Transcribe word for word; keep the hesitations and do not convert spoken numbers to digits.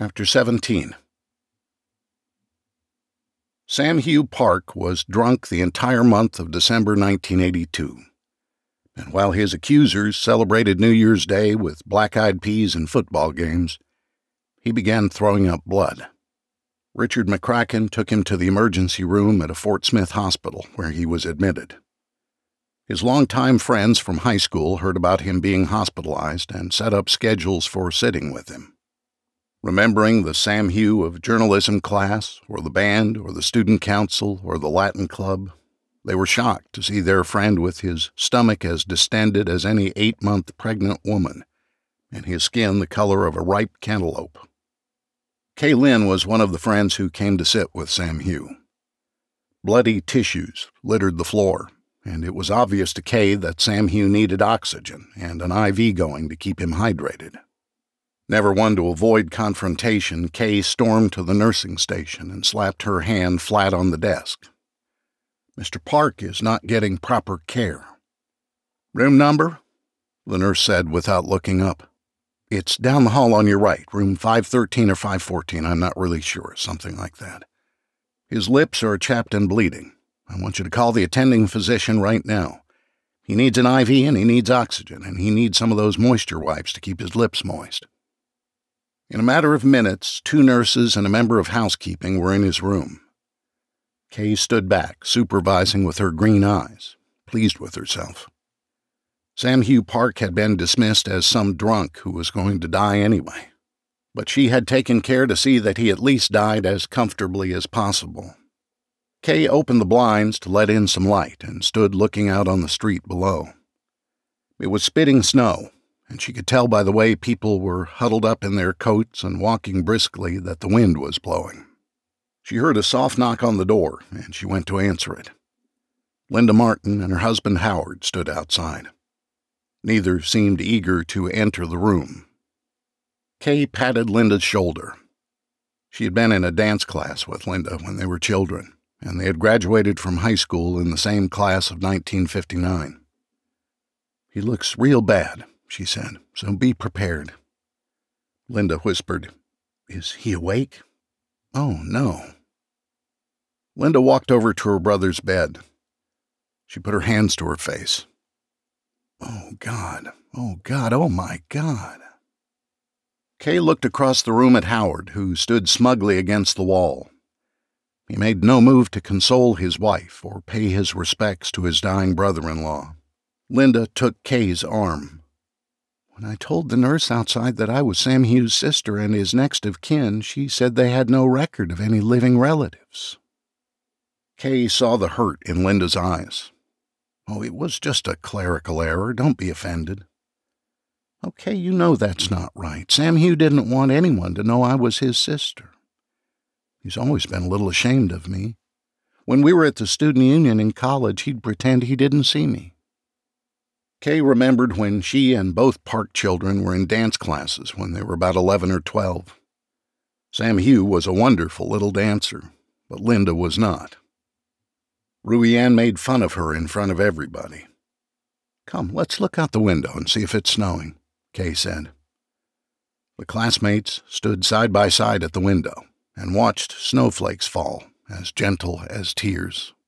Chapter seventeen. Sam Hugh Park was drunk the entire month of December nineteen eighty-two, and while his accusers celebrated New Year's Day with black-eyed peas and football games, he began throwing up blood. Richard McCracken took him to the emergency room at a Fort Smith hospital where he was admitted. His longtime friends from high school heard about him being hospitalized and set up schedules for sitting with him. Remembering the Sam Hugh of journalism class, or the band, or the student council, or the Latin club, they were shocked to see their friend with his stomach as distended as any eight-month pregnant woman, and his skin the color of a ripe cantaloupe. Kay Lynn was one of the friends who came to sit with Sam Hugh. Bloody tissues littered the floor, and it was obvious to Kay that Sam Hugh needed oxygen and an I V going to keep him hydrated. Never one to avoid confrontation, Kay stormed to the nursing station and slapped her hand flat on the desk. "Mister Park is not getting proper care." "Room number?" the nurse said without looking up. "It's down the hall on your right, room five thirteen or five fourteen, I'm not really sure, something like that. His lips are chapped and bleeding. I want you to call the attending physician right now. He needs an I V and he needs oxygen, and he needs some of those moisture wipes to keep his lips moist." In a matter of minutes, two nurses and a member of housekeeping were in his room. Kay stood back, supervising with her green eyes, pleased with herself. Sam Hugh Park had been dismissed as some drunk who was going to die anyway, but she had taken care to see that he at least died as comfortably as possible. Kay opened the blinds to let in some light and stood looking out on the street below. It was spitting snow, and she could tell by the way people were huddled up in their coats and walking briskly that the wind was blowing. She heard a soft knock on the door, and she went to answer it. Linda Martin and her husband Howard stood outside. Neither seemed eager to enter the room. Kay patted Linda's shoulder. She had been in a dance class with Linda when they were children, and they had graduated from high school in the same class of nineteen fifty-nine. "He looks real bad," she said, "so be prepared." Linda whispered, "Is he awake?" "Oh, no." Linda walked over to her brother's bed. She put her hands to her face. "Oh, God, oh, God, oh, my God." Kay looked across the room at Howard, who stood smugly against the wall. He made no move to console his wife or pay his respects to his dying brother-in-law. Linda took Kay's arm. "When I told the nurse outside that I was Sam Hugh's sister and his next of kin, she said they had no record of any living relatives." Kay saw the hurt in Linda's eyes. "Oh, it was just a clerical error. Don't be offended." "Okay, you know that's not right. Sam Hugh didn't want anyone to know I was his sister. He's always been a little ashamed of me. When we were at the student union in college, he'd pretend he didn't see me." Kay remembered when she and both Park children were in dance classes when they were about eleven or twelve. Sam Hugh was a wonderful little dancer, but Linda was not. Ruey Ann made fun of her in front of everybody. "Come, let's look out the window and see if it's snowing," Kay said. The classmates stood side by side at the window and watched snowflakes fall, as gentle as tears.